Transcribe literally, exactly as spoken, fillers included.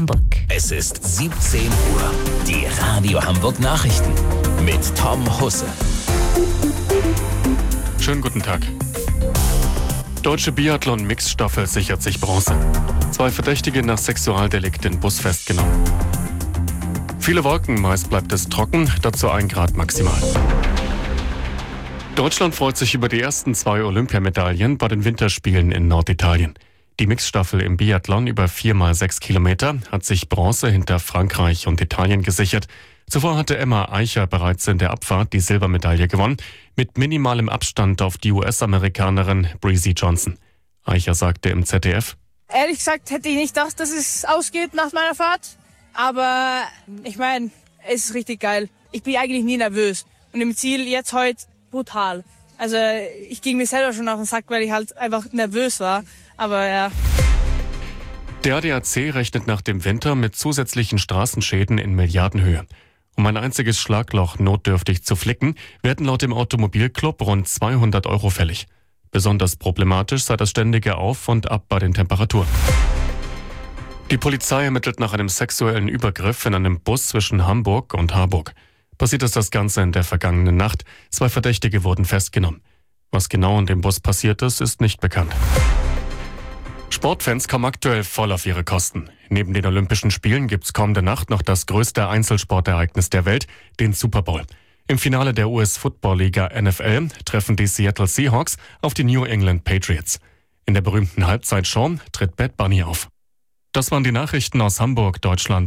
Hamburg. Es ist siebzehn Uhr. Die Radio Hamburg Nachrichten mit Tom Husse. Schönen guten Tag. Deutsche Biathlon-Mixstaffel sichert sich Bronze. Zwei Verdächtige nach Sexualdelikt in Bus festgenommen. Viele Wolken, meist bleibt es trocken, dazu ein Grad maximal. Deutschland freut sich über die ersten zwei Olympiamedaillen bei den Winterspielen in Norditalien. Die Mixstaffel im Biathlon über vier mal sechs Kilometer hat sich Bronze hinter Frankreich und Italien gesichert. Zuvor hatte Emma Eicher bereits in der Abfahrt die Silbermedaille gewonnen, mit minimalem Abstand auf die U S-Amerikanerin Breezy Johnson. Eicher sagte im Z D F: Ehrlich gesagt hätte ich nicht gedacht, dass es ausgeht nach meiner Fahrt. Aber ich meine, es ist richtig geil. Ich bin eigentlich nie nervös. Und im Ziel jetzt heute brutal. Also ich ging mir selber schon auf den Sack, weil ich halt einfach nervös war. Aber ja. Der A D A C rechnet nach dem Winter mit zusätzlichen Straßenschäden in Milliardenhöhe. Um ein einziges Schlagloch notdürftig zu flicken, werden laut dem Automobilclub rund zweihundert Euro fällig. Besonders problematisch sei das ständige Auf und Ab bei den Temperaturen. Die Polizei ermittelt nach einem sexuellen Übergriff in einem Bus zwischen Hamburg und Harburg. Passiert ist das Ganze in der vergangenen Nacht. Zwei Verdächtige wurden festgenommen. Was genau in dem Bus passiert ist, ist nicht bekannt. Sportfans kommen aktuell voll auf ihre Kosten. Neben den Olympischen Spielen gibt's kommende Nacht noch das größte Einzelsportereignis der Welt, den Super Bowl. Im Finale der U S-Football-Liga N F L treffen die Seattle Seahawks auf die New England Patriots. In der berühmten Halbzeitshow tritt Bad Bunny auf. Das waren die Nachrichten aus Hamburg, Deutschland.